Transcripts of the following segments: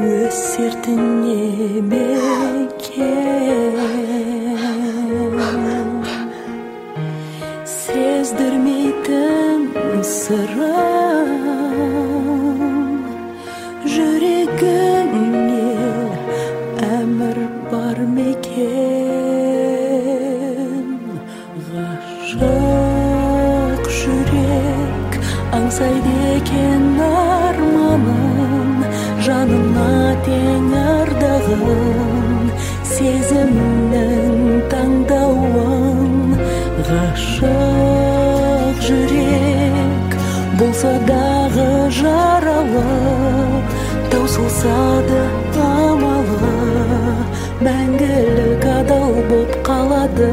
өсертіне мекен сездірмейтін сырым жүрегіңе әмір бар мекен ғашық жүрек аңсайды екен арманын жанына тең ардағын сезімнің таңдауын ғашық жүрек болса дағы жаралы таусылса да амалы мәңгілік адал боп қалады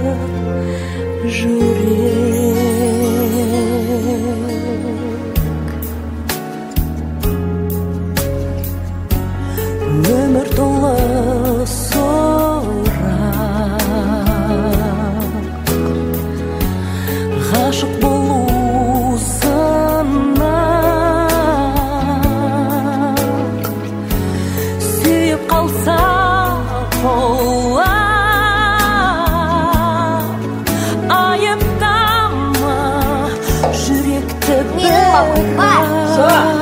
өмір толы сорақ ғашық болу сынақ сүйіп қалса айыптама жүректі бір